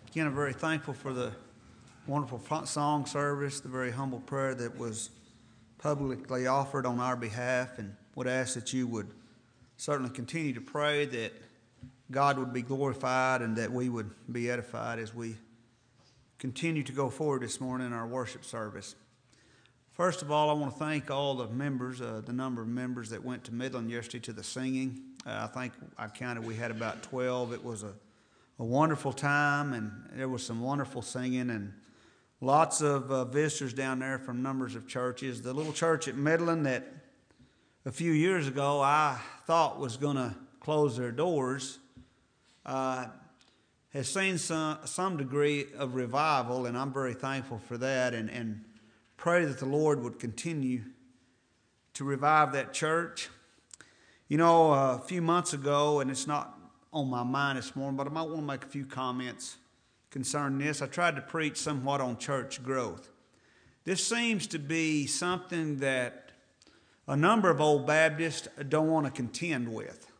Again, I'm very thankful for the wonderful song service, the very humble prayer that was publicly offered on our behalf, and would ask that you would certainly continue to pray that God would be glorified and that we would be edified as we continue to go forward this morning in our worship service. First of all, I want to thank all the members, the number of members that went to Midland yesterday to the singing. I think I counted we had about 12. It was a wonderful time, and there was some wonderful singing and lots of visitors down there from numbers of churches. The little church at Midland that a few years ago I thought was going to close their doors has seen some degree of revival, and I'm very thankful for that, and pray that the Lord would continue to revive that church. You know, a few months ago, and it's not on my mind this morning, but I might want to make a few comments concerning this. I tried to preach somewhat on church growth. This seems to be something that a number of old Baptists don't want to contend with.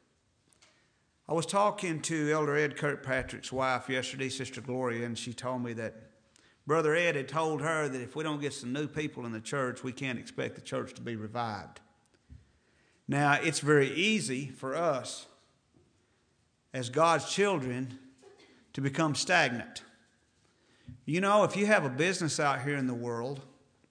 I was talking to Elder Ed Kirkpatrick's wife yesterday, Sister Gloria, and she told me that Brother Ed had told her that if we don't get some new people in the church, we can't expect the church to be revived. Now, it's very easy for us as God's children to become stagnant. You know, if you have a business out here in the world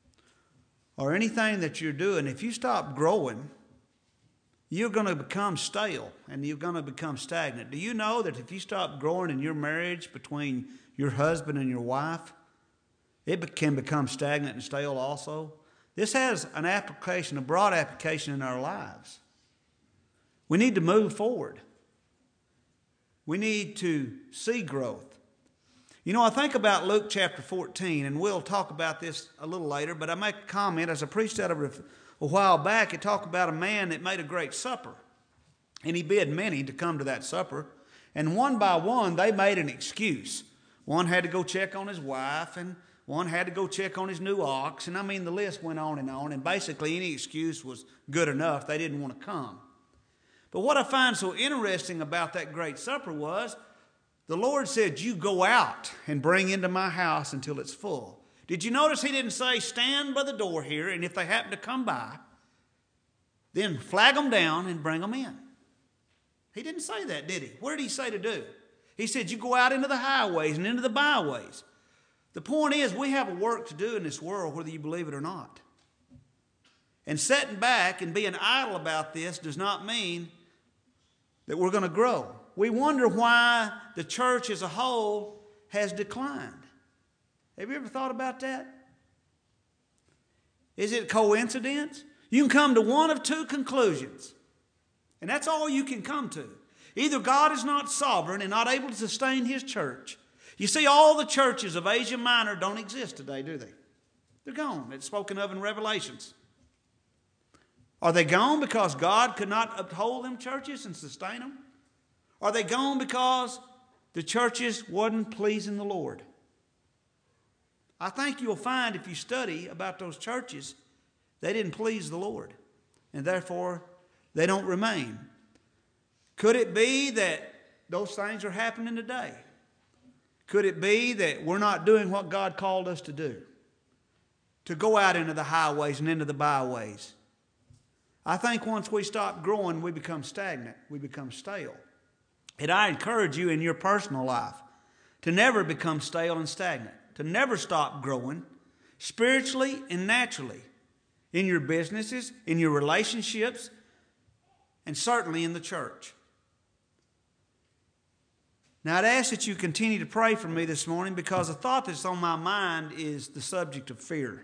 or anything that you're doing, if you stop growing, you're going to become stale and you're going to become stagnant. Do you know that if you stop growing in your marriage between your husband and your wife, it can become stagnant and stale also? This has an application, a broad application in our lives. We need to move forward. We need to see growth. You know, I think about Luke chapter 14, and we'll talk about this a little later, but I make a comment. As I preached out of it a while back, it talked about a man that made a great supper. And he bid many to come to that supper. And one by one, they made an excuse. One had to go check on his wife, and one had to go check on his new ox. And I mean, the list went on. And basically, any excuse was good enough. They didn't want to come. But what I find so interesting about that great supper was the Lord said, you go out and bring into my house until it's full. Did you notice he didn't say, stand by the door here, and if they happen to come by, then flag them down and bring them in? He didn't say that, did he? What did he say to do? He said, you go out into the highways and into the byways. The point is, we have a work to do in this world, whether you believe it or not. And sitting back and being idle about this does not mean that we're going to grow. We wonder why the church as a whole has declined. Have you ever thought about that? Is it coincidence? You can come to one of two conclusions, and that's all you can come to. Either God is not sovereign and not able to sustain his church. You see, all the churches of Asia Minor don't exist today, do they? They're gone. It's spoken of in Revelations. Are they gone because God could not uphold them churches and sustain them? Are they gone because the churches wasn't pleasing the Lord? I think you'll find if you study about those churches, they didn't please the Lord, and therefore they don't remain. Could it be that those things are happening today? Could it be that we're not doing what God called us to do? To go out into the highways and into the byways. I think once we stop growing, we become stagnant. We become stale. And I encourage you in your personal life to never become stale and stagnant, to never stop growing spiritually and naturally in your businesses, in your relationships, and certainly in the church. Now, I'd ask that you continue to pray for me this morning because a thought that's on my mind is the subject of fear.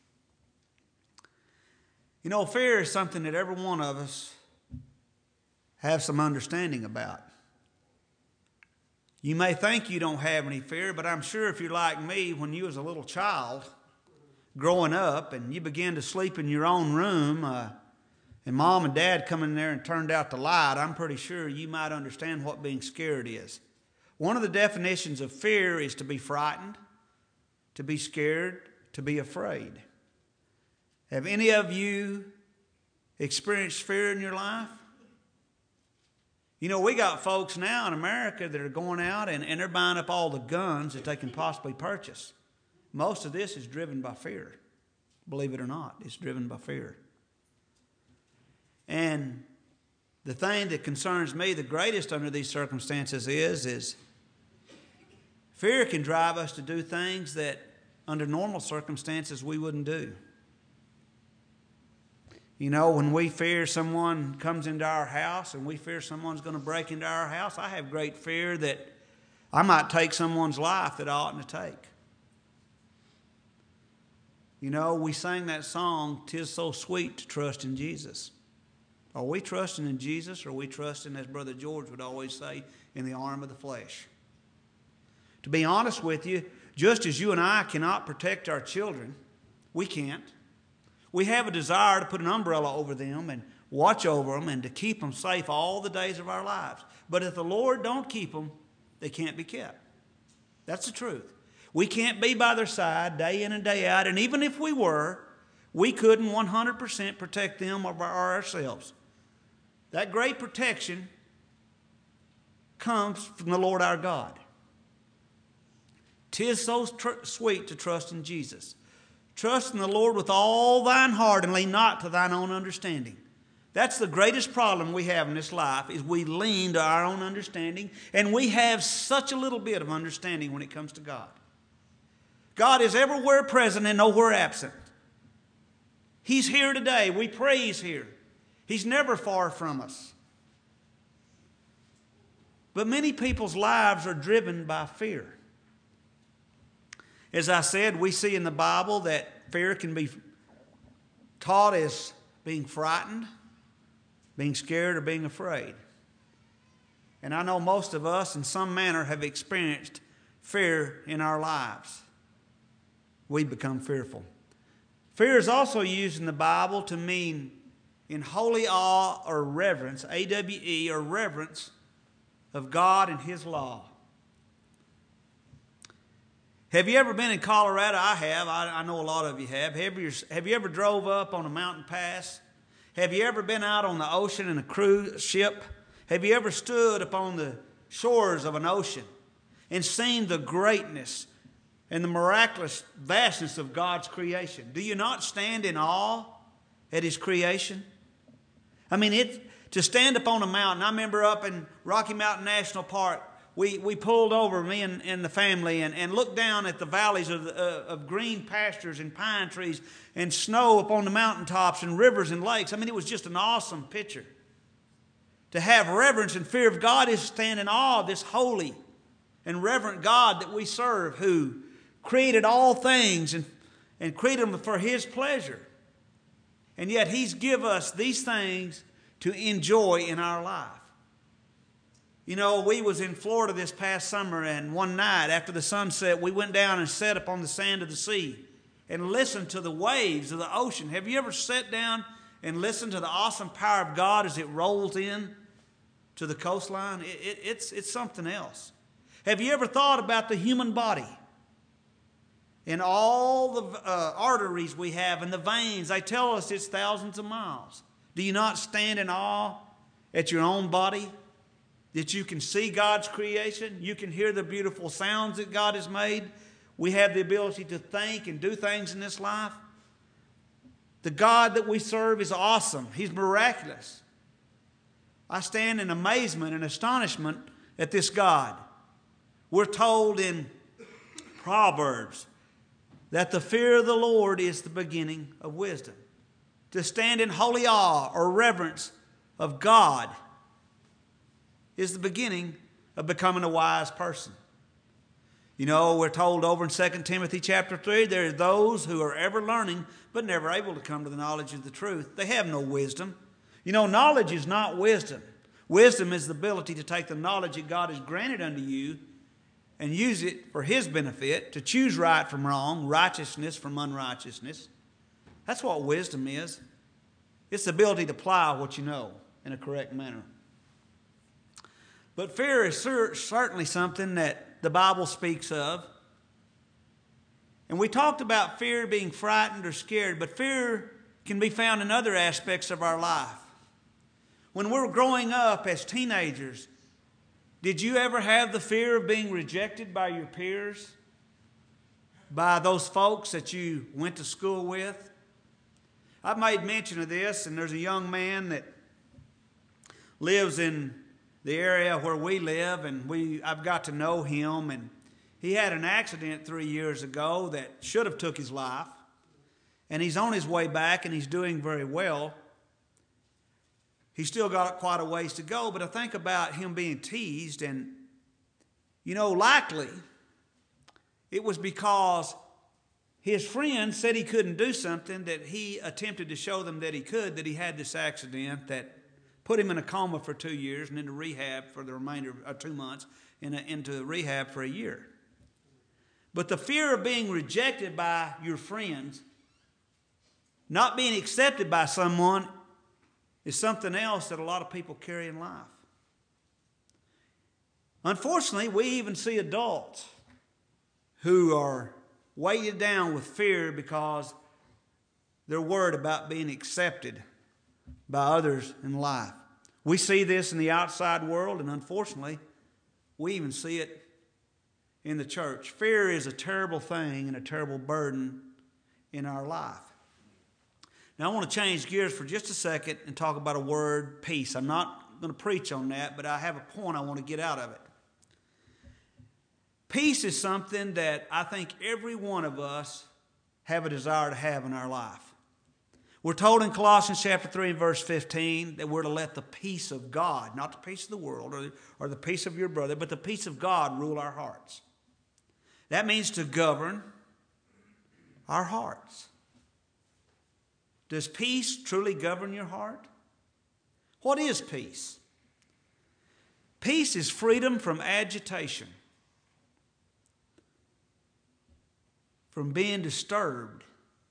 You know, fear is something that every one of us have some understanding about. You may think you don't have any fear, but I'm sure if you're like me, when you was a little child growing up and you began to sleep in your own room and mom and dad come in there and turned out the light, I'm pretty sure you might understand what being scared is. One of the definitions of fear is to be frightened, to be scared, to be afraid. Have any of you experienced fear in your life? You know, we got folks now in America that are going out and they're buying up all the guns that they can possibly purchase. Most of this is driven by fear. Believe it or not, it's driven by fear. And the thing that concerns me the greatest under these circumstances is fear can drive us to do things that under normal circumstances we wouldn't do. You know, when we fear someone comes into our house and we fear someone's going to break into our house, I have great fear that I might take someone's life that I oughtn't to take. You know, we sang that song, "'Tis so sweet to trust in Jesus." Are we trusting in Jesus, or are we trusting, as Brother George would always say, in the arm of the flesh? To be honest with you, just as you and I cannot protect our children, we can't. We have a desire to put an umbrella over them and watch over them and to keep them safe all the days of our lives. But if the Lord don't keep them, they can't be kept. That's the truth. We can't be by their side day in and day out. And even if we were, we couldn't 100% protect them or ourselves. That great protection comes from the Lord our God. 'Tis so sweet to trust in Jesus. Trust in the Lord with all thine heart and lean not to thine own understanding. That's the greatest problem we have in this life, is we lean to our own understanding, and we have such a little bit of understanding when it comes to God. God is everywhere present and nowhere absent. He's here today. We pray He's here. He's never far from us. But many people's lives are driven by fear. As I said, we see in the Bible that fear can be taught as being frightened, being scared, or being afraid. And I know most of us in some manner have experienced fear in our lives. We become fearful. Fear is also used in the Bible to mean in holy awe or reverence, A-W-E, or reverence of God and His law. Have you ever been in Colorado? I have. I know a lot of you have. Have you ever drove up on a mountain pass? Have you ever been out on the ocean in a cruise ship? Have you ever stood upon the shores of an ocean and seen the greatness and the miraculous vastness of God's creation? Do you not stand in awe at His creation? I mean, to stand upon a mountain. I remember up in Rocky Mountain National Park, we pulled over, me and the family, and looked down at the valleys of green pastures and pine trees and snow upon the mountaintops and rivers and lakes. I mean, it was just an awesome picture. To have reverence and fear of God is to stand in awe of this holy and reverent God that we serve, who created all things and created them for His pleasure. And yet He's given us these things to enjoy in our life. You know, we was in Florida this past summer, and one night after the sunset, we went down and sat upon the sand of the sea and listened to the waves of the ocean. Have you ever sat down and listened to the awesome power of God as it rolls in to the coastline? It's something else. Have you ever thought about the human body and all the arteries we have and the veins? They tell us it's thousands of miles. Do you not stand in awe at your own body? That you can see God's creation. You can hear the beautiful sounds that God has made. We have the ability to think and do things in this life. The God that we serve is awesome. He's miraculous. I stand in amazement and astonishment at this God. We're told in Proverbs that the fear of the Lord is the beginning of wisdom. To stand in holy awe or reverence of God is the beginning of becoming a wise person. You know, we're told over in 2 Timothy chapter 3, there are those who are ever learning but never able to come to the knowledge of the truth. They have no wisdom. You know, knowledge is not wisdom. Wisdom is the ability to take the knowledge that God has granted unto you and use it for His benefit, to choose right from wrong, righteousness from unrighteousness. That's what wisdom is. It's the ability to apply what you know in a correct manner. But fear is certainly something that the Bible speaks of. And we talked about fear being frightened or scared, but fear can be found in other aspects of our life. When we were growing up as teenagers, did you ever have the fear of being rejected by your peers? By those folks that you went to school with? I've made mention of this, and there's a young man that lives in the area where we live, and I've got to know him, and he had an accident 3 years ago that should have took his life, and he's on his way back, and he's doing very well. He's still got quite a ways to go, but I think about him being teased, and, likely it was because his friends said he couldn't do something that he attempted to show them that he could, that he had this accident that put him in a coma for 2 years and into rehab for the remainder of 2 months, and into rehab for a year. But the fear of being rejected by your friends, not being accepted by someone, is something else that a lot of people carry in life. Unfortunately, we even see adults who are weighted down with fear because they're worried about being accepted by others in life. We see this in the outside world, and unfortunately, we even see it in the church. Fear is a terrible thing and a terrible burden in our life. Now, I want to change gears for just a second and talk about a word, peace. I'm not going to preach on that, but I have a point I want to get out of it. Peace is something that I think every one of us have a desire to have in our life. We're told in Colossians chapter 3 and verse 15 that we're to let the peace of God, not the peace of the world or the peace of your brother, but the peace of God rule our hearts. That means to govern our hearts. Does peace truly govern your heart? What is peace? Peace is freedom from agitation, from being disturbed.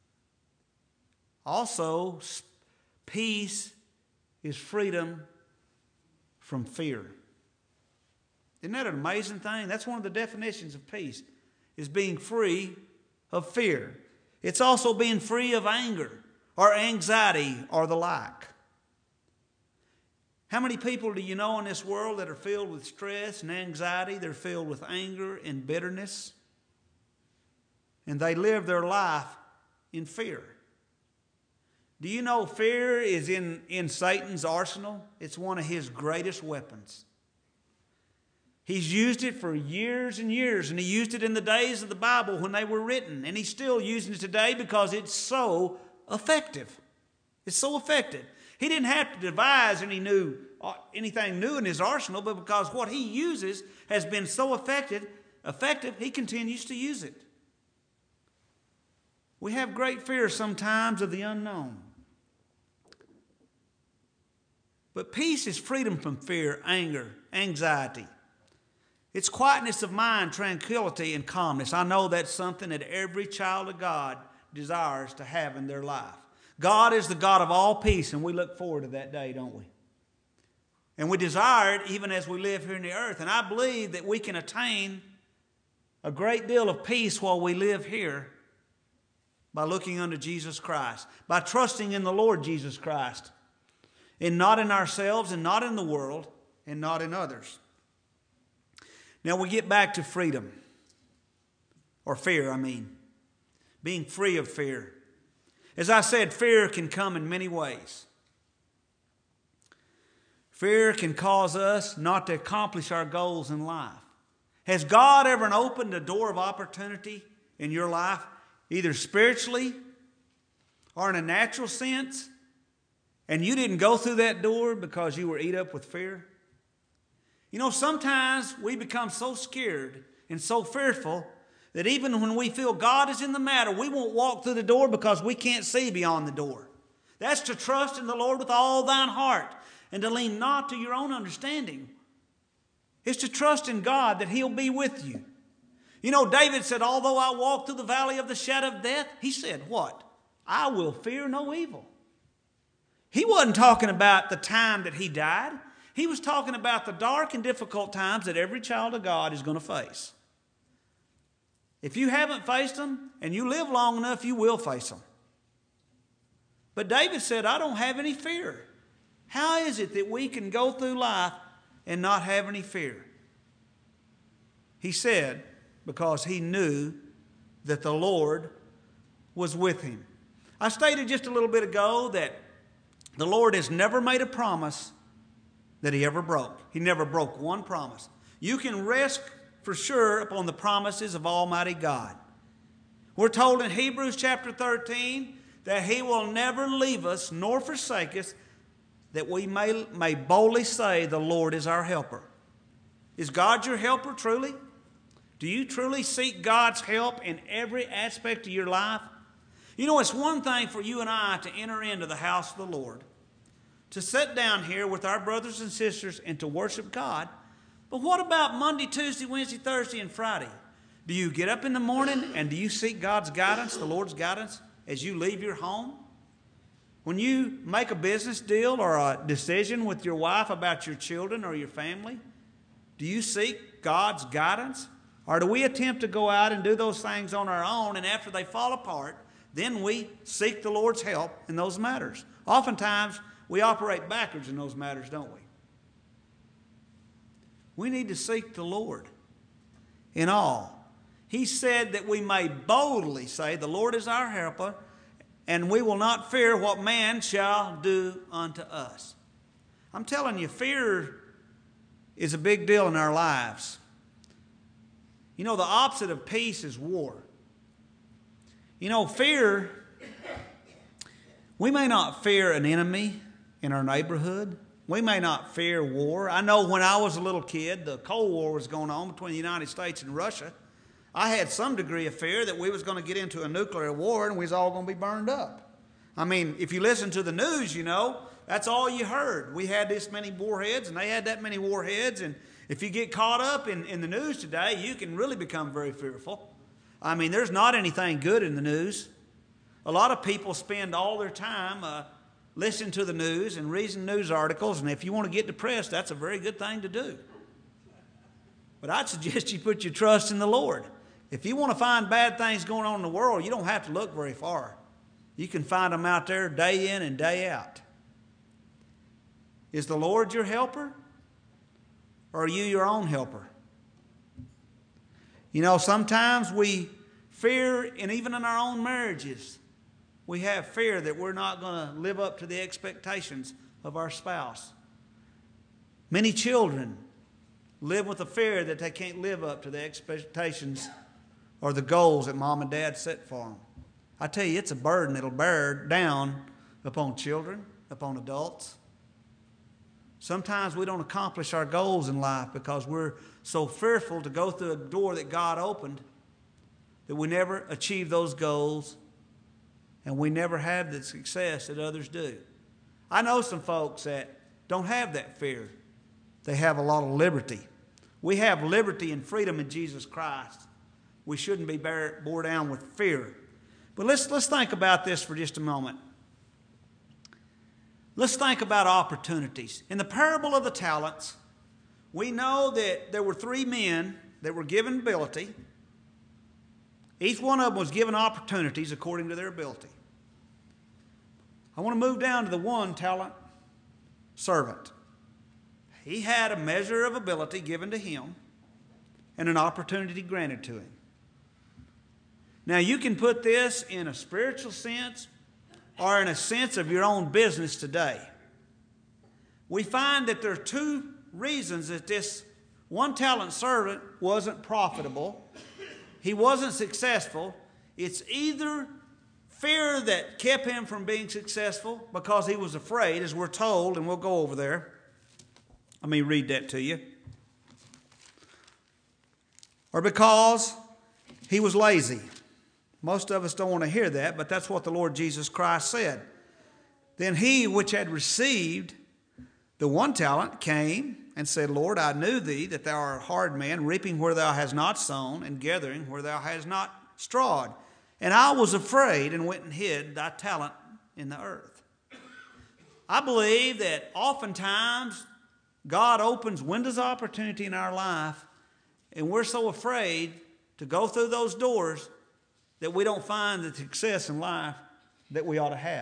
Also, peace is freedom from fear. Isn't that an amazing thing? That's one of the definitions of peace, is being free of fear. It's also being free of anger or anxiety or the like. How many people do you know in this world that are filled with stress and anxiety? They're filled with anger and bitterness. And they live their life in fear. Do you know fear is in Satan's arsenal? It's one of his greatest weapons. He's used it for years and years, and he used it in the days of the Bible when they were written, and he's still using it today because it's so effective. It's so effective. He didn't have to devise anything new in his arsenal, but because what he uses has been so effective, he continues to use it. We have great fear sometimes of the unknown. But peace is freedom from fear, anger, anxiety. It's quietness of mind, tranquility, and calmness. I know that's something that every child of God desires to have in their life. God is the God of all peace, and we look forward to that day, don't we? And we desire it even as we live here on the earth. And I believe that we can attain a great deal of peace while we live here by looking unto Jesus Christ, by trusting in the Lord Jesus Christ, and not in ourselves, and not in the world, and not in others. Now we get back to freedom, or fear, being free of fear. As I said, fear can come in many ways. Fear can cause us not to accomplish our goals in life. Has God ever opened a door of opportunity in your life, either spiritually or in a natural sense, and you didn't go through that door because you were eat up with fear? Sometimes we become so scared and so fearful that even when we feel God is in the matter, we won't walk through the door because we can't see beyond the door. That's to trust in the Lord with all thine heart and to lean not to your own understanding. It's to trust in God that He'll be with you. David said, although I walk through the valley of the shadow of death, he said, what? I will fear no evil. He wasn't talking about the time that he died. He was talking about the dark and difficult times that every child of God is going to face. If you haven't faced them and you live long enough, you will face them. But David said, I don't have any fear. How is it that we can go through life and not have any fear? He said, because he knew that the Lord was with him. I stated just a little bit ago that the Lord has never made a promise that he ever broke. He never broke one promise. You can rest for sure upon the promises of Almighty God. We're told in Hebrews chapter 13 that he will never leave us nor forsake us, that we may boldly say the Lord is our helper. Is God your helper truly? Do you truly seek God's help in every aspect of your life? You know, it's one thing for you and I to enter into the house of the Lord, to sit down here with our brothers and sisters and to worship God. But what about Monday, Tuesday, Wednesday, Thursday, and Friday? Do you get up in the morning and do you seek God's guidance, the Lord's guidance, as you leave your home? When you make a business deal or a decision with your wife about your children or your family, do you seek God's guidance? Or do we attempt to go out and do those things on our own, and after they fall apart, then we seek the Lord's help in those matters? Oftentimes, we operate backwards in those matters, don't we? We need to seek the Lord in all. He said that we may boldly say, the Lord is our helper, and we will not fear what man shall do unto us. I'm telling you, fear is a big deal in our lives. You know, the opposite of peace is war. You know, fear, we may not fear an enemy in our neighborhood. We may not fear war. I know when I was a little kid, the Cold War was going on between the United States and Russia. I had some degree of fear that we was going to get into a nuclear war and we was all going to be burned up. I mean, if you listen to the news, you know, that's all you heard. We had this many warheads and they had that many warheads. And if you get caught up in the news today, you can really become very fearful. I mean, there's not anything good in the news. A lot of people spend all their time listening to the news and reading news articles. And if you want to get depressed, that's a very good thing to do. But I'd suggest you put your trust in the Lord. If you want to find bad things going on in the world, you don't have to look very far. You can find them out there day in and day out. Is the Lord your helper? Or are you your own helper? You know, sometimes we fear, and even in our own marriages, we have fear that we're not going to live up to the expectations of our spouse. Many children live with the fear that they can't live up to the expectations or the goals that mom and dad set for them. I tell you, it's a burden that'll bear down upon children, upon adults. Sometimes we don't accomplish our goals in life because we're so fearful to go through a door that God opened that we never achieve those goals and we never have the success that others do. I know some folks that don't have that fear. They have a lot of liberty. We have liberty and freedom in Jesus Christ. We shouldn't be bore down with fear. But let's think about this for just a moment. Let's think about opportunities. In the parable of the talents, we know that there were 3 men that were given ability. Each one of them was given opportunities according to their ability. I want to move down to the 1 talent servant. He had a measure of ability given to him and an opportunity granted to him. Now, you can put this in a spiritual sense or in a sense of your own business today. We find that there are 2 reasons that this 1 talent servant wasn't profitable. He wasn't successful. It's either fear that kept him from being successful because he was afraid, as we're told, and we'll go over there. Let me read that to you. Or because he was lazy. Most of us don't want to hear that, but that's what the Lord Jesus Christ said. Then he which had received the 1 talent came and said, Lord, I knew thee that thou art a hard man, reaping where thou hast not sown, and gathering where thou hast not strawed. And I was afraid and went and hid thy talent in the earth. I believe that oftentimes God opens windows of opportunity in our life, and we're so afraid to go through those doors that we don't find the success in life that we ought to have.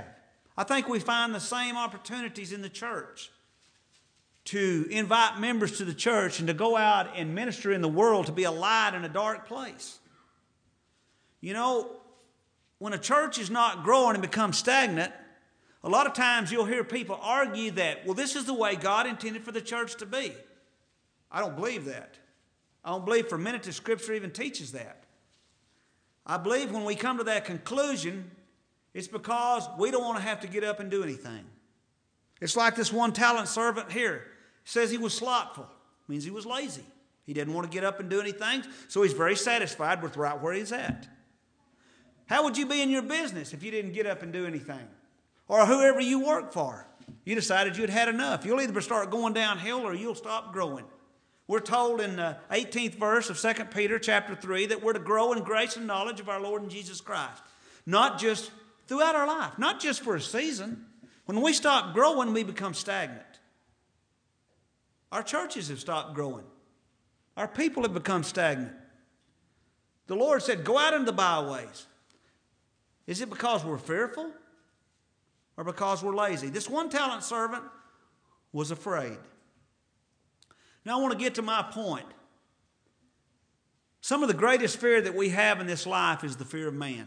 I think we find the same opportunities in the church to invite members to the church and to go out and minister in the world, to be a light in a dark place. You know, when a church is not growing and becomes stagnant, a lot of times you'll hear people argue that, well, this is the way God intended for the church to be. I don't believe that. I don't believe for a minute the Scripture even teaches that. I believe when we come to that conclusion, it's because we don't want to have to get up and do anything. It's like this one talent servant here. Says he was slothful. Means he was lazy. He didn't want to get up and do anything, so he's very satisfied with right where he's at. How would you be in your business if you didn't get up and do anything? Or whoever you work for. You decided you'd had enough. You'll either start going downhill or you'll stop growing. We're told in the 18th verse of 2 Peter chapter 3 that we're to grow in grace and knowledge of our Lord and Jesus Christ. Not just throughout our life. Not just for a season. When we stop growing, we become stagnant. Our churches have stopped growing. Our people have become stagnant. The Lord said, go out into the byways. Is it because we're fearful or because we're lazy? This one talent servant was afraid. Now I want to get to my point. Some of the greatest fear that we have in this life is the fear of man.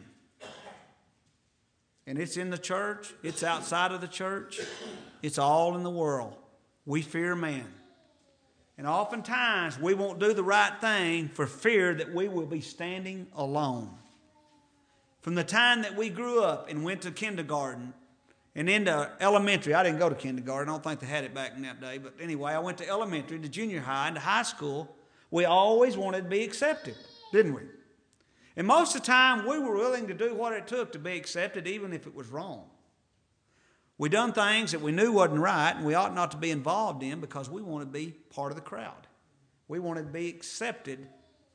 And it's in the church. It's outside of the church. It's all in the world. We fear man. And oftentimes we won't do the right thing for fear that we will be standing alone. From the time that we grew up and went to kindergarten and into elementary, I didn't go to kindergarten. I don't think they had it back in that day. But anyway, I went to elementary, to junior high, and to high school. We always wanted to be accepted, didn't we? And most of the time we were willing to do what it took to be accepted, even if it was wrong. We done things that we knew wasn't right and we ought not to be involved in because we wanted to be part of the crowd. We wanted to be accepted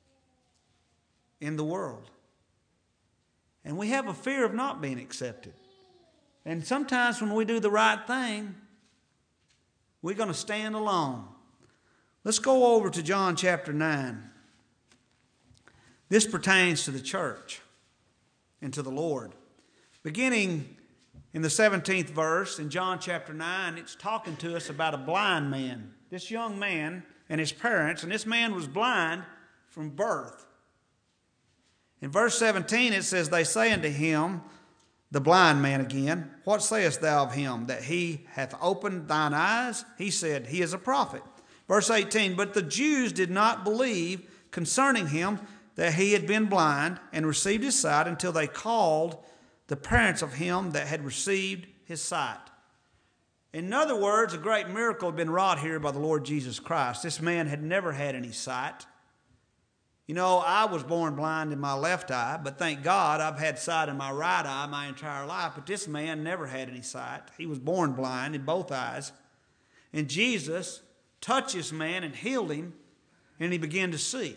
in the world. And we have a fear of not being accepted. And sometimes when we do the right thing, we're going to stand alone. Let's go over to John chapter 9. This pertains to the church and to the Lord. Beginning in the 17th verse in John chapter 9, it's talking to us about a blind man. This young man and his parents, and this man was blind from birth. In verse 17 it says, they say unto him, the blind man again, what sayest thou of him, that he hath opened thine eyes? He said, he is a prophet. Verse 18, but the Jews did not believe concerning him that he had been blind and received his sight until they called the parents of him that had received his sight. In other words, a great miracle had been wrought here by the Lord Jesus Christ. This man had never had any sight. You know, I was born blind in my left eye, but thank God I've had sight in my right eye my entire life. But this man never had any sight. He was born blind in both eyes. And Jesus touched this man and healed him, and he began to see.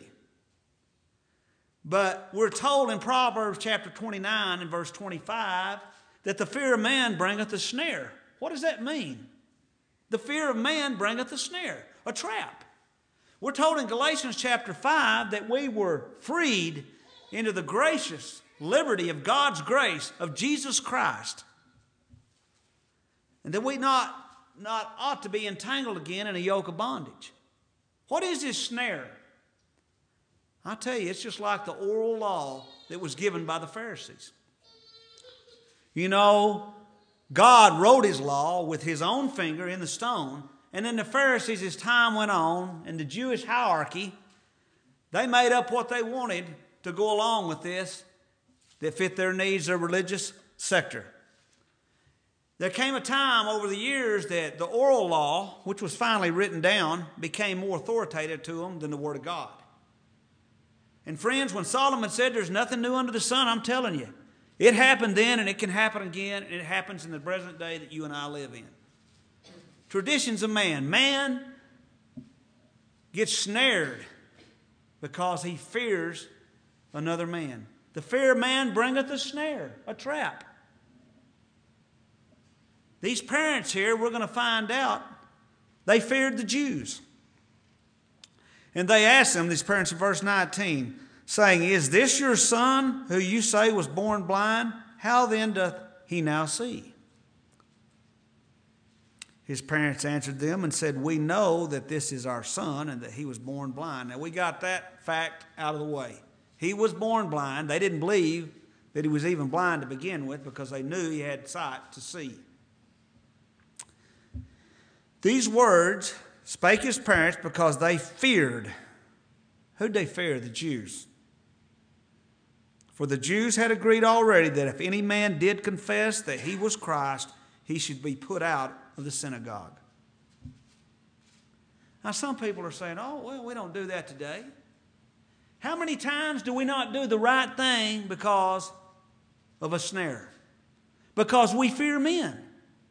But we're told in Proverbs chapter 29 and verse 25 that the fear of man bringeth a snare. What does that mean? The fear of man bringeth a snare, a trap. We're told in Galatians chapter 5 that we were freed into the gracious liberty of God's grace of Jesus Christ. And that we not ought to be entangled again in a yoke of bondage. What is this snare? I tell you, it's just like the oral law that was given by the Pharisees. You know, God wrote his law with his own finger in the stone, and then the Pharisees, as time went on, and the Jewish hierarchy, they made up what they wanted to go along with this that fit their needs, their religious sector. There came a time over the years that the oral law, which was finally written down, became more authoritative to them than the Word of God. And friends, when Solomon said there's nothing new under the sun, I'm telling you, it happened then and it can happen again, and it happens in the present day that you and I live in. Traditions of man. Man gets snared because he fears another man. The fear of man bringeth a snare, a trap. These parents here, we're going to find out, they feared the Jews. And they asked them, these parents in verse 19, saying, is this your son who you say was born blind? How then doth he now see? His parents answered them and said, "We know that this is our son and that he was born blind." Now we got that fact out of the way. He was born blind. They didn't believe that he was even blind to begin with because they knew he had sight to see. These words spake his parents because they feared. Who'd they fear? The Jews. For the Jews had agreed already that if any man did confess that he was Christ, he should be put out of the synagogue. Now some people are saying, "Oh, well, we don't do that today." How many times do we not do the right thing because of a snare? Because we fear men.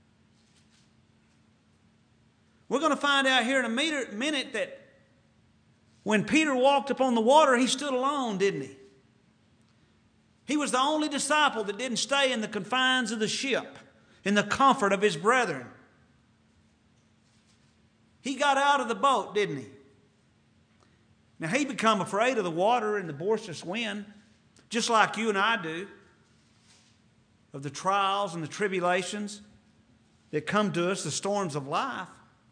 We're going to find out here in a minute that when Peter walked upon the water, he stood alone, didn't he? He was the only disciple that didn't stay in the confines of the ship, in the comfort of his brethren. He got out of the boat, didn't he? Now, he become afraid of the water and the boisterous wind, just like you and I do, of the trials and the tribulations that come to us, the storms of life.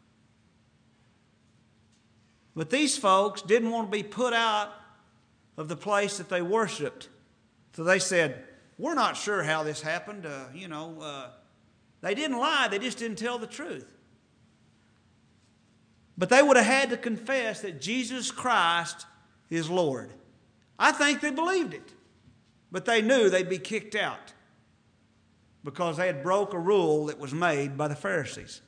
But these folks didn't want to be put out of the place that they worshiped. So they said, "We're not sure how this happened." They didn't lie. They just didn't tell the truth. But they would have had to confess that Jesus Christ is Lord. I think they believed it. But they knew they'd be kicked out because they had broke a rule that was made by the Pharisees,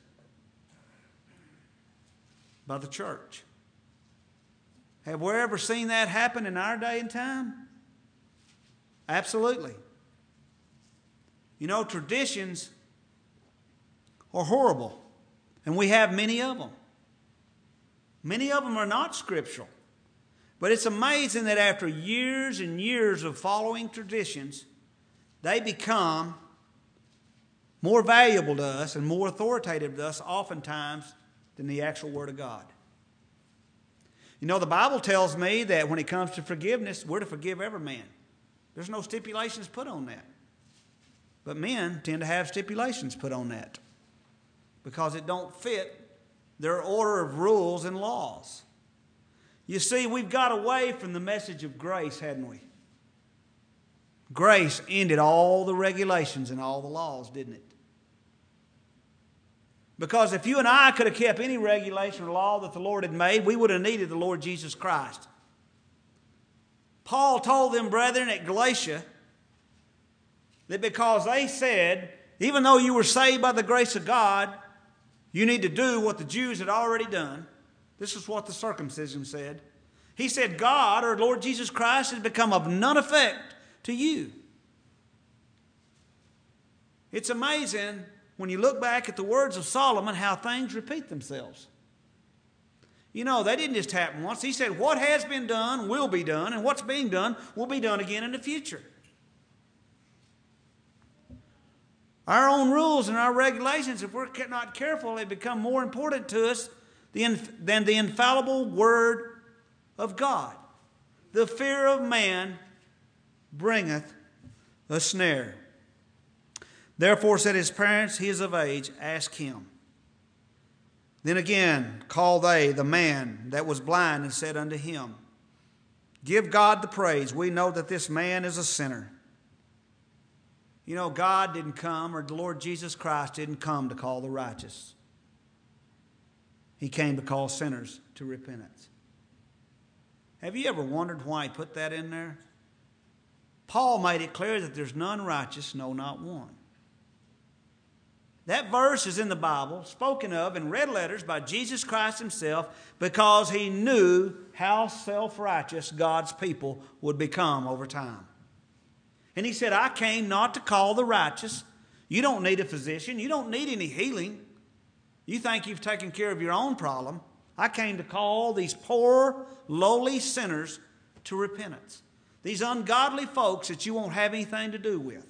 by the church. Have we ever seen that happen in our day and time? Absolutely. You know, traditions are horrible, and we have many of them. Many of them are not scriptural. But it's amazing that after years and years of following traditions, they become more valuable to us and more authoritative to us oftentimes than the actual Word of God. You know, the Bible tells me that when it comes to forgiveness, we're to forgive every man. There's no stipulations put on that. But men tend to have stipulations put on that because it don't fit their order of rules and laws. You see, we've got away from the message of grace, hadn't we? Grace ended all the regulations and all the laws, didn't it? Because if you and I could have kept any regulation or law that the Lord had made, we would have needed the Lord Jesus Christ. Paul told them, brethren, at Galatia, that because they said, even though you were saved by the grace of God, you need to do what the Jews had already done. This is what the circumcision said. He said, God, or Lord Jesus Christ, has become of none effect to you. It's amazing when you look back at the words of Solomon how things repeat themselves. You know, they didn't just happen once. He said, what has been done will be done, and what's being done will be done again in the future. Our own rules and our regulations, if we're not careful, they become more important to us than the infallible Word of God. The fear of man bringeth a snare. Therefore said his parents, he is of age, ask him. Then again called they the man that was blind and said unto him, give God the praise. We know that this man is a sinner. You know, God didn't come, or the Lord Jesus Christ didn't come to call the righteous. He came to call sinners to repentance. Have you ever wondered why he put that in there? Paul made it clear that there's none righteous, no, not one. That verse is in the Bible, spoken of in red letters by Jesus Christ himself, because he knew how self-righteous God's people would become over time. And he said, I came not to call the righteous. You don't need a physician. You don't need any healing. You think you've taken care of your own problem. I came to call these poor, lowly sinners to repentance. These ungodly folks that you won't have anything to do with.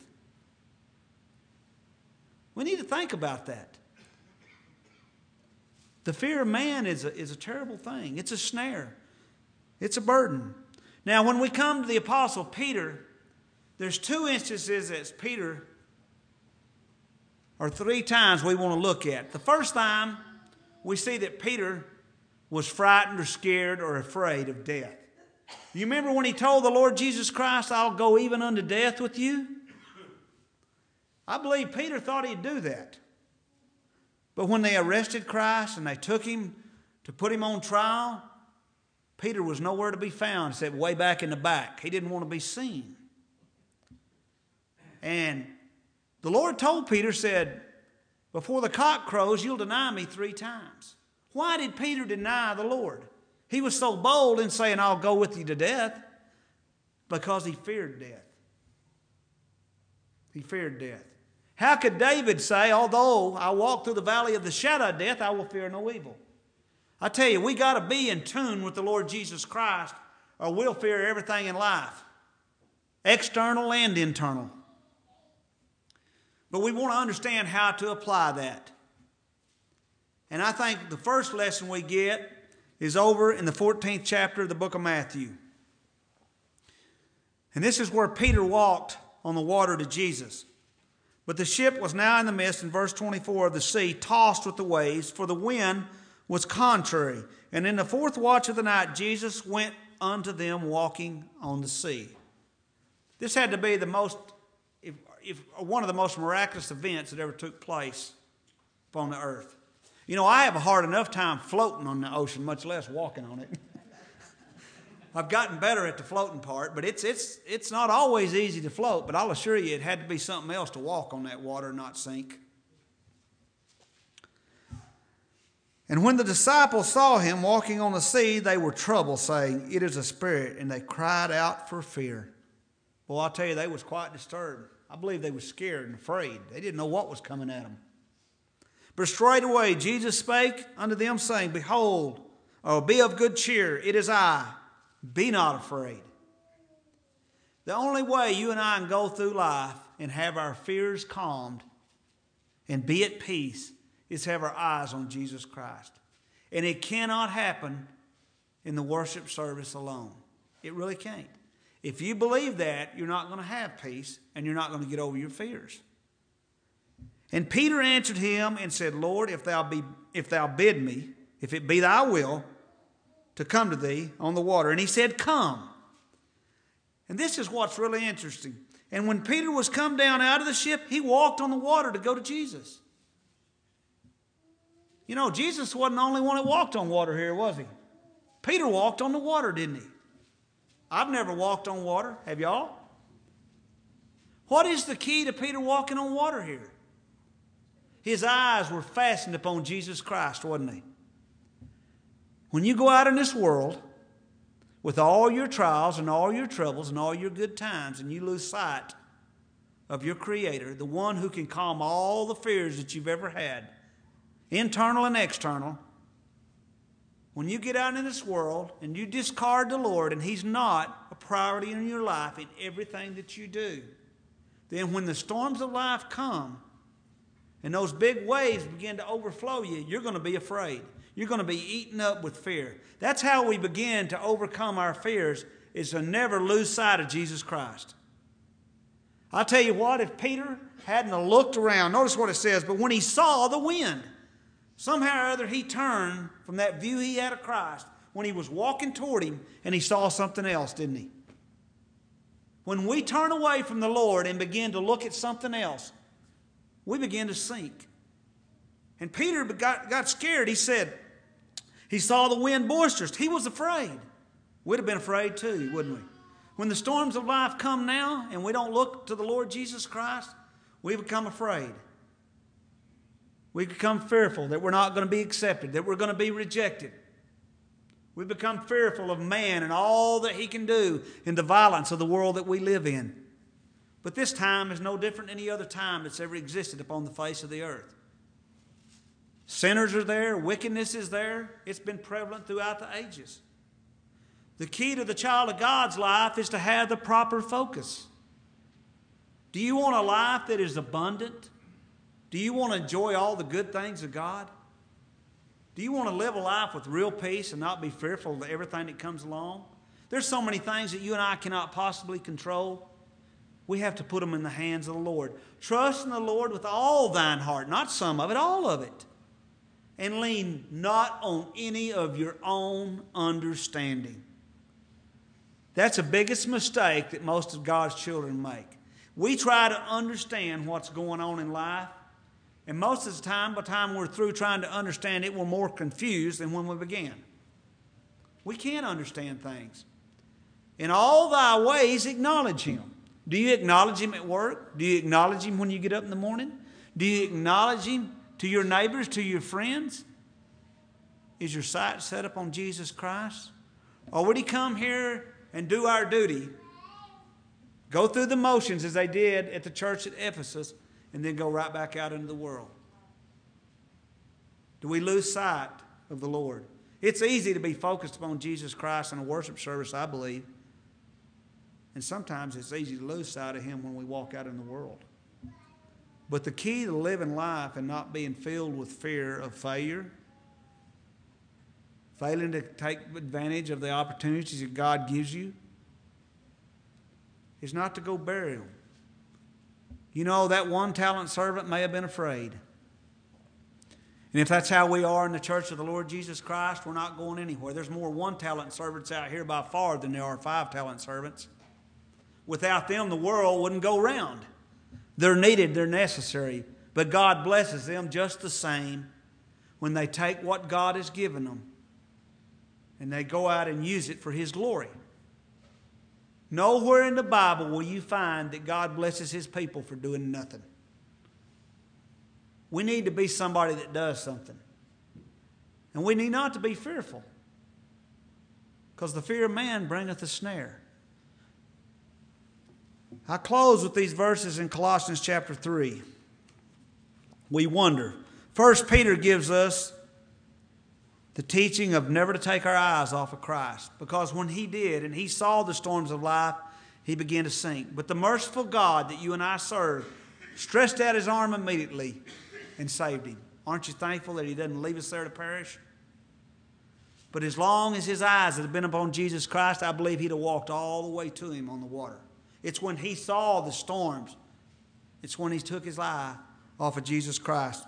We need to think about that. The fear of man is a terrible thing. It's a snare. It's a burden. Now, when we come to the Apostle Peter, there's two instances that Peter, or 3 times we want to look at. The first time, we see that Peter was frightened or scared or afraid of death. You remember when he told the Lord Jesus Christ, I'll go even unto death with you? I believe Peter thought he'd do that. But when they arrested Christ and they took him to put him on trial, Peter was nowhere to be found except way back in the back. He didn't want to be seen. And the Lord told Peter, said, before the cock crows, you'll deny me 3 times. Why did Peter deny the Lord? He was so bold in saying, I'll go with you to death, because he feared death. He feared death. How could David say, although I walk through the valley of the shadow of death, I will fear no evil? I tell you, we got to be in tune with the Lord Jesus Christ, or we'll fear everything in life, external and internal. But we want to understand how to apply that. And I think the first lesson we get is over in the 14th chapter of the book of Matthew. And this is where Peter walked on the water to Jesus. But the ship was now in the midst, in verse 24, of the sea, tossed with the waves, for the wind was contrary. And in the 4th watch of the night, Jesus went unto them walking on the sea. This had to be the most, one of the most miraculous events that ever took place upon the earth. You know, I have a hard enough time floating on the ocean, much less walking on it. I've gotten better at the floating part, but it's not always easy to float, but I'll assure you it had to be something else to walk on that water and not sink. And when the disciples saw him walking on the sea, they were troubled, saying, it is a spirit, and they cried out for fear. Well, I'll tell you, they was quite disturbed. I believe they were scared and afraid. They didn't know what was coming at them. But straightway Jesus spake unto them, saying, behold, or be of good cheer, it is I. Be not afraid. The only way you and I can go through life and have our fears calmed and be at peace is have our eyes on Jesus Christ. And it cannot happen in the worship service alone. It really can't. If you believe that, you're not going to have peace and you're not going to get over your fears. And Peter answered him and said, Lord, if thou bid me, if it be thy will, to come to thee on the water. And he said, come. And this is what's really interesting. And when Peter was come down out of the ship, he walked on the water to go to Jesus. You know, Jesus wasn't the only one that walked on water here, was he? Peter walked on the water, didn't he? I've never walked on water. Have y'all? What is the key to Peter walking on water here? His eyes were fastened upon Jesus Christ, wasn't he? When you go out in this world with all your trials and all your troubles and all your good times and you lose sight of your Creator, the one who can calm all the fears that you've ever had, internal and external, when you get out in this world and you discard the Lord and He's not a priority in your life in everything that you do, then when the storms of life come and those big waves begin to overflow you, you're going to be afraid. You're going to be eaten up with fear. That's how we begin to overcome our fears, is to never lose sight of Jesus Christ. I'll tell you what, if Peter hadn't looked around, notice what it says, but when he saw the wind, somehow or other he turned from that view he had of Christ when he was walking toward him and he saw something else, didn't he? When we turn away from the Lord and begin to look at something else, we begin to sink. And Peter got scared. He said, he saw the wind boisterous. He was afraid. We'd have been afraid too, wouldn't we? When the storms of life come now and we don't look to the Lord Jesus Christ, we become afraid. We become fearful that we're not going to be accepted, that we're going to be rejected. We become fearful of man and all that he can do in the violence of the world that we live in. But this time is no different than any other time that's ever existed upon the face of the earth. Sinners are there. Wickedness is there. It's been prevalent throughout the ages. The key to the child of God's life is to have the proper focus. Do you want a life that is abundant? Do you want to enjoy all the good things of God? Do you want to live a life with real peace and not be fearful of everything that comes along? There's so many things that you and I cannot possibly control. We have to put them in the hands of the Lord. Trust in the Lord with all thine heart, not some of it, all of it. And lean not on any of your own understanding. That's the biggest mistake that most of God's children make. We try to understand what's going on in life, and most of the time, by the time we're through trying to understand it, we're more confused than when we began. We can't understand things. In all thy ways, acknowledge Him. Do you acknowledge Him at work? Do you acknowledge Him when you get up in the morning? Do you acknowledge Him to your neighbors, to your friends? Is your sight set up on Jesus Christ? Or would He come here and do our duty, go through the motions as they did at the church at Ephesus, and then go right back out into the world? Do we lose sight of the Lord? It's easy to be focused upon Jesus Christ in a worship service, I believe. And sometimes it's easy to lose sight of Him when we walk out in the world. But the key to living life and not being filled with fear of failure, failing to take advantage of the opportunities that God gives you, is not to go bury them. You know, that one talent servant may have been afraid. And if that's how we are in the church of the Lord Jesus Christ, we're not going anywhere. There's more one talent servants out here by far than there are 5 talent servants. Without them, the world wouldn't go round. They're needed, they're necessary. But God blesses them just the same when they take what God has given them and they go out and use it for His glory. Nowhere in the Bible will you find that God blesses His people for doing nothing. We need to be somebody that does something. And we need not to be fearful, because the fear of man bringeth a snare. I close with these verses in Colossians chapter 3. We wonder. First Peter gives us the teaching of never to take our eyes off of Christ, because when he did and he saw the storms of life, he began to sink. But the merciful God that you and I serve stretched out His arm immediately and saved him. Aren't you thankful that He doesn't leave us there to perish? But as long as his eyes had been upon Jesus Christ, I believe he'd have walked all the way to Him on the water. It's when he saw the storms, it's when he took his eye off of Jesus Christ.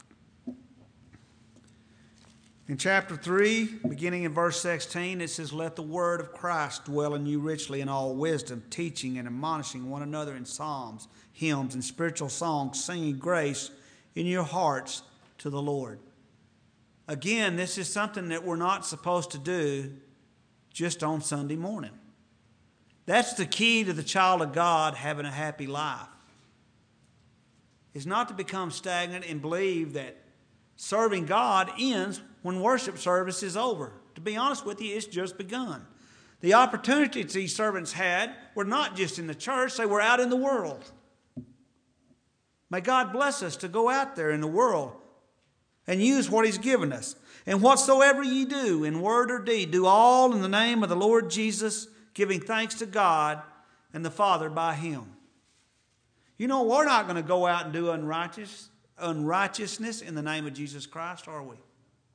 In chapter 3, beginning in verse 16, it says, "Let the word of Christ dwell in you richly in all wisdom, teaching and admonishing one another in psalms, hymns, and spiritual songs, singing grace in your hearts to the Lord." Again, this is something that we're not supposed to do just on Sunday morning. That's the key to the child of God having a happy life. It's not to become stagnant and believe that serving God ends when worship service is over. To be honest with you, it's just begun. The opportunities these servants had were not just in the church, they were out in the world. May God bless us to go out there in the world and use what He's given us. "And whatsoever ye do, in word or deed, do all in the name of the Lord Jesus, giving thanks to God and the Father by Him." You know, we're not going to go out and do unrighteousness in the name of Jesus Christ, are we?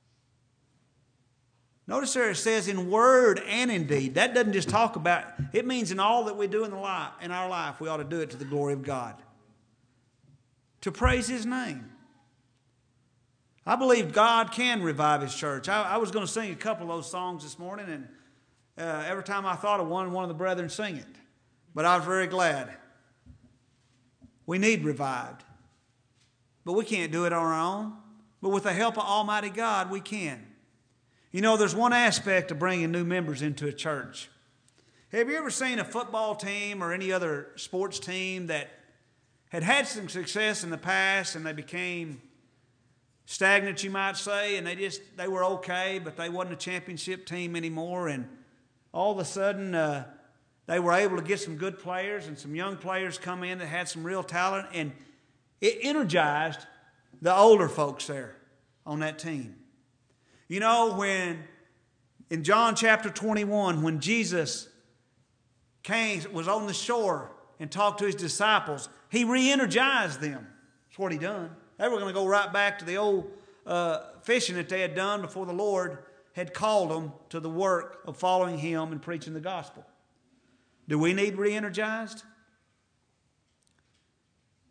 Notice there it says in word and in deed. That doesn't just talk about, it means in all that we do in our life, we ought to do it to the glory of God, to praise His name. I believe God can revive His church. I was going to sing a couple of those songs this morning, and every time I thought of one of the brethren sing it. But I was very glad. We need revived. But we can't do it on our own. But with the help of Almighty God, we can. You know, there's one aspect of bringing new members into a church. Have you ever seen a football team or any other sports team that had some success in the past and they became stagnant, you might say, and they were okay, but they wasn't a championship team anymore, and all of a sudden they were able to get some good players and some young players come in that had some real talent, and it energized the older folks there on that team. You know, when in John chapter 21, when Jesus was on the shore and talked to His disciples, He re-energized them. That's what He done. They were going to go right back to the old fishing that they had done before the Lord had called them to the work of following Him and preaching the gospel. Do we need re-energized?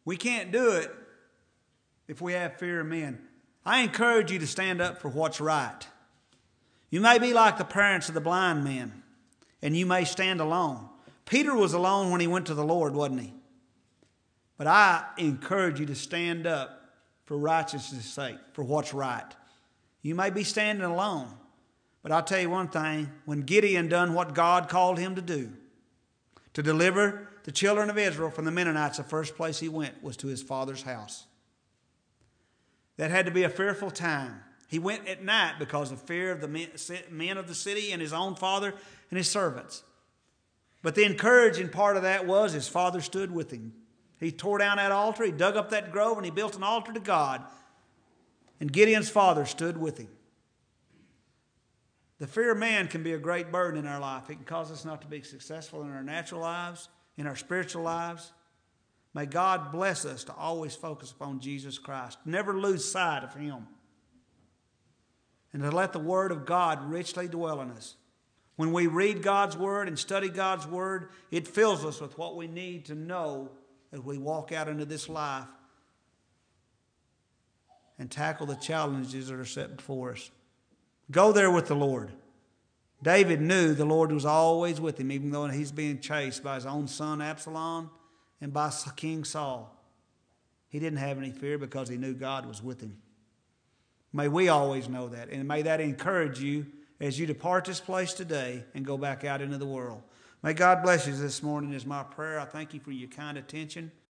We can't do it if we have fear of men. I encourage you to stand up for what's right. You may be like the parents of the blind men, and you may stand alone. Peter was alone when he went to the Lord, wasn't he? But I encourage you to stand up for righteousness' sake, for what's right. You may be standing alone, but I'll tell you one thing. When Gideon done what God called him to do, to deliver the children of Israel from the Mennonites, the first place he went was to his father's house. That had to be a fearful time. He went at night because of fear of the men of the city and his own father and his servants. But the encouraging part of that was his father stood with him. He tore down that altar, he dug up that grove, and he built an altar to God. And Gideon's father stood with him. The fear of man can be a great burden in our life. It can cause us not to be successful in our natural lives, in our spiritual lives. May God bless us to always focus upon Jesus Christ. Never lose sight of Him. And to let the Word of God richly dwell in us. When we read God's Word and study God's Word, it fills us with what we need to know as we walk out into this life and tackle the challenges that are set before us. Go there with the Lord. David knew the Lord was always with him, even though he's being chased by his own son Absalom and by King Saul. He didn't have any fear because he knew God was with him. May we always know that, and may that encourage you as you depart this place today and go back out into the world. May God bless you this morning is my prayer. I thank you for your kind attention.